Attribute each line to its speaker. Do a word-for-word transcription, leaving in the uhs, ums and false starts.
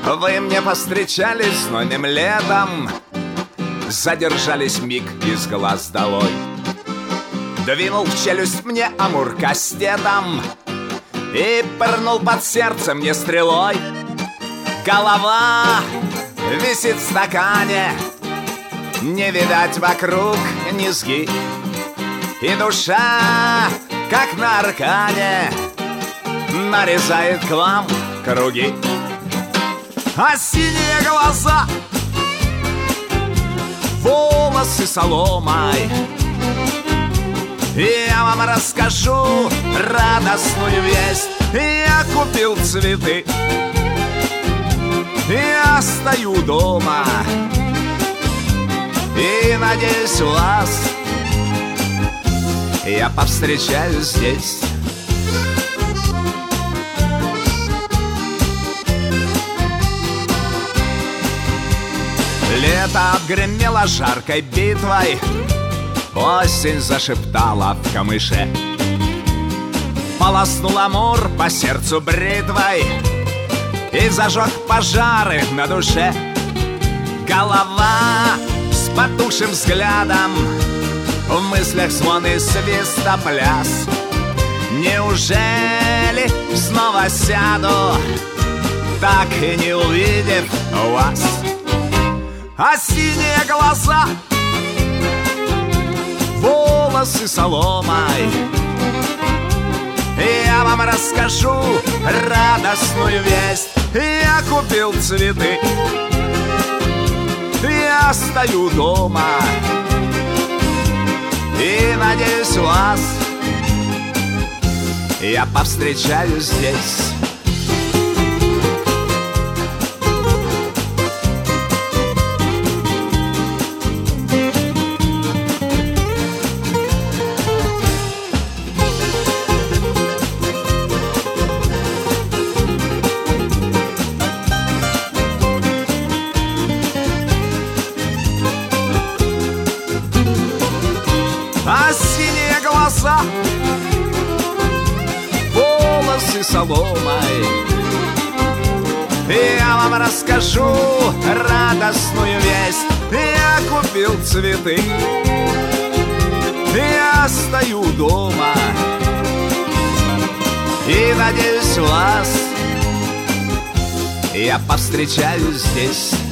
Speaker 1: Вы мне повстречались знойным летом, задержались миг из глаз долой. Двинул в челюсть мне амур кастетом и пырнул под сердце мне стрелой. Голова висит в стакане, не видать вокруг низги, и душа, как на аркане, нарезает к вам круги. А синие глаза, волосы соломой, я вам расскажу радостную весть. Я купил цветы, я стою дома и надеюсь вас я повстречаю здесь. Лето отгремело жаркой битвой, осень зашептала в камыше. Полоснул амур по сердцу бритвой и зажег пожары на душе. Голова с потухшим взглядом, в мыслях звон и свистопляс. Неужели снова сяду, так и не увидев вас? А синие глаза, волосы соломой, я вам расскажу радостную весть. Я купил цветы, я стою дома и надеюсь вас я повстречаю здесь. А синие глаза, волосы соломой, я вам расскажу радостную весть. Я купил цветы, я стою дома и надеюсь вас я повстречаю здесь.